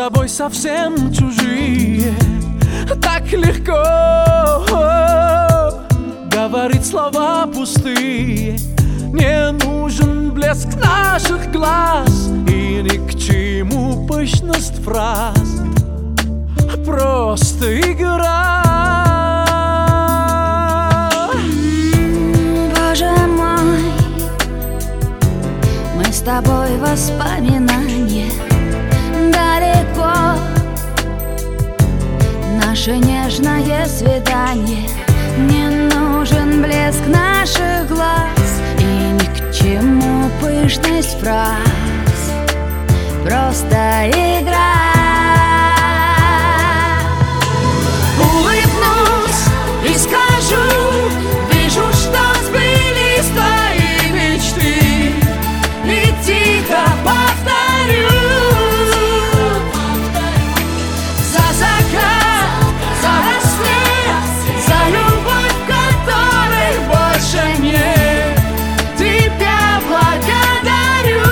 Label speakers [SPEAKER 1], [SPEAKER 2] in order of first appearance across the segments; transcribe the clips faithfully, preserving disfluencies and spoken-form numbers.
[SPEAKER 1] тобой совсем чужие. Так легко говорить слова пустые. Не нужен блеск наших глаз и ни к чему пышность фраз. Просто игра.
[SPEAKER 2] Боже мой, мы с тобой воспоминания далеко. Наше нежное свидание. Не нужен блеск наших глаз и ни к чему пышность фраз. Просто игра. Улыбнусь и скажу: вижу, что сбылись твои мечты. И тихо повторю: за закат, за рассвет, за любовь, которой больше нет, тебя благодарю.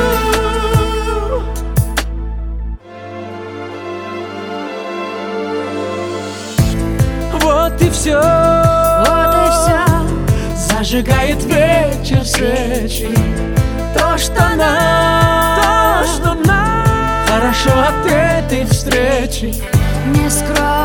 [SPEAKER 1] Вот и все,
[SPEAKER 2] Вот и все.
[SPEAKER 1] зажигает вечер свечи. То, что нам, то, что нам хорошо от этой встречи.
[SPEAKER 2] Не скрой